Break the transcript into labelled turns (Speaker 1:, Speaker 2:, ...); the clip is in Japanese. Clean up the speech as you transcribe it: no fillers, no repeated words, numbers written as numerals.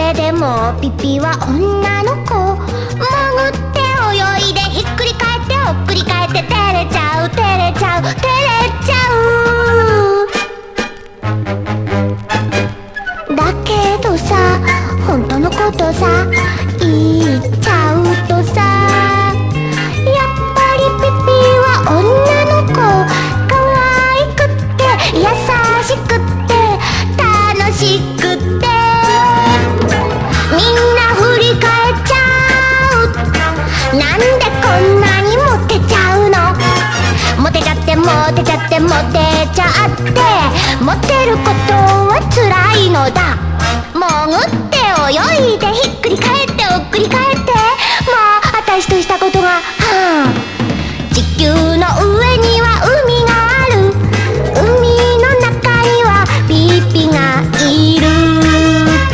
Speaker 1: れでもピピは女の子。潜って泳いでひっくり返ってほっくり返って照れちゃう照れちゃう照れちゃう。だけどさ、本当のことさ言っちゃうとさ、やっぱりピピは女の子。可愛くって優しくって楽しくって、みんな振り返っちゃう。なんでこんなにモテちゃうの。モテちゃってモテちゃってモテちゃって、モテることは辛いのだ。潜って泳いでひっくり返っておっくり返って、もう私としたことが地球の上